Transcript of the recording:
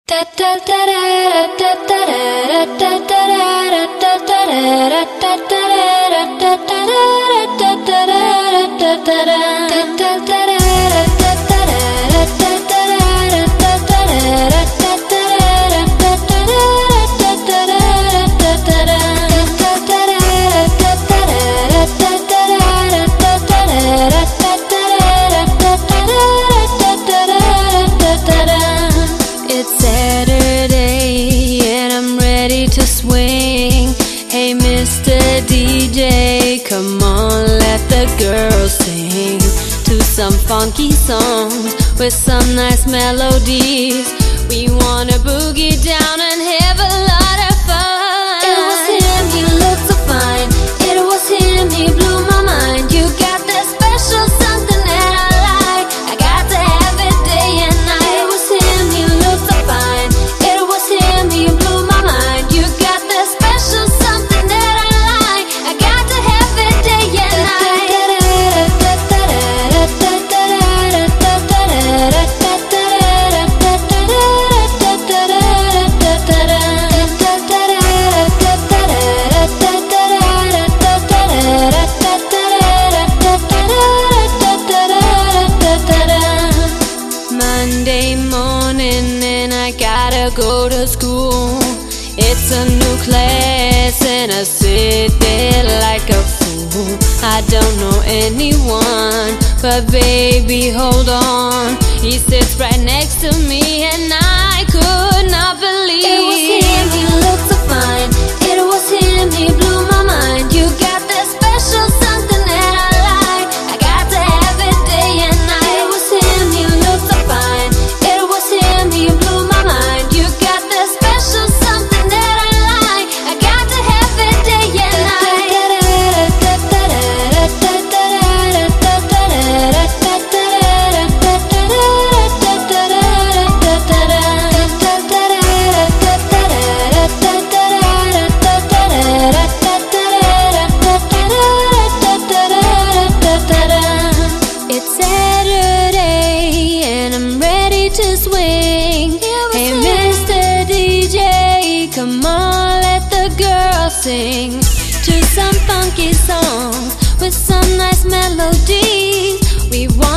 It's Saturday and I'm ready to swing. Hey Mr. DJ, come on, let the girls sing to some funky songs with some nice melodies. We wanna boogie down and have a lot of fun. It was him, he looked so fine. It was him, he blew my mind. You got that special something that I like. I got to have it day and night. It was him, he looked so fine. It was him, he blew my mind. You got that special something that I like. I got to have it day and night. Monday morning and I gotta go to school. It's a new class and I sit there like a fool. I don't know anyone, but baby, hold on. He sits right next to me and I could not believe it was him, he looked so fine. It was him, he blew my mind. You got that special something that I like. I got to have it day and night. It was him, he looked so fine. It was him, he blew my mind. You got that special something that I like. I got to have it day and night. It's Saturday and I'm ready to swing. Hey Mr. DJ, come on, let the girls sing to some funky songs with some nice melodies. We want